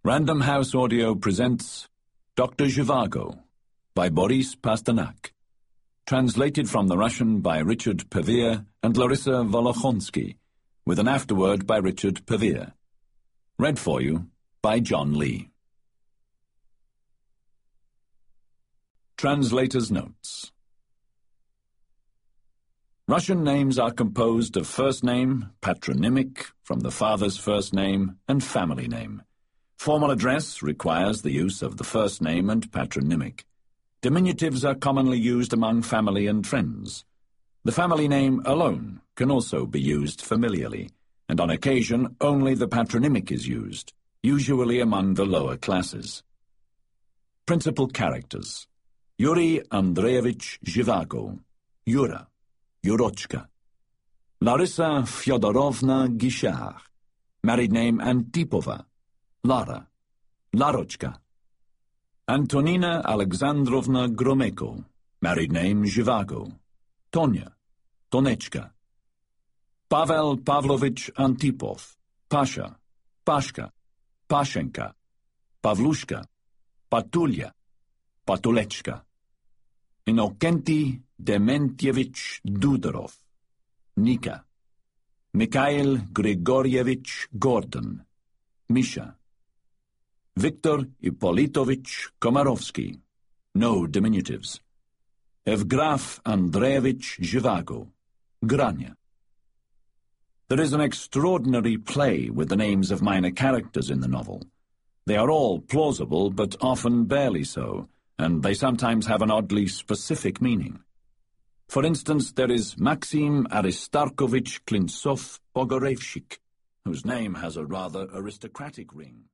Random House Audio presents Dr. Zhivago by Boris Pasternak. Translated from the Russian by Richard Pevere and Larissa Volokhonsky, with an afterword by Richard Pevere. Read for you by John Lee. Translator's Notes. Russian names are composed of first name, patronymic, from the father's first name, and family name. Formal address requires the use of the first name and patronymic. Diminutives are commonly used among family and friends. The family name alone can also be used familiarly, and on occasion only the patronymic is used, usually among the lower classes. Principal characters: Yuri Andreevich Zhivago, Yura, Yurochka. Larissa Fyodorovna Gishar, married name Antipova, Lara, Larochka. Antonina Alexandrovna Gromeko, married name Zhivago, Tonya, Tonechka. Pavel Pavlovich Antipov, Pasha, Pashka, Pashenka, Pavlushka, Patulya, Patulechka. Inokenti Dementievich Dudorov, Nika. Mikhail Grigoryevich Gordon, Misha. Viktor Ippolitovich Komarovsky, no diminutives. Evgraf Andreevich Zhivago, Grania. There is an extraordinary play with the names of minor characters in the novel. They are all plausible, but often barely so, and they sometimes have an oddly specific meaning. For instance, there is Maxim Aristarkovich Klintsov Pogorevshik, whose name has a rather aristocratic ring.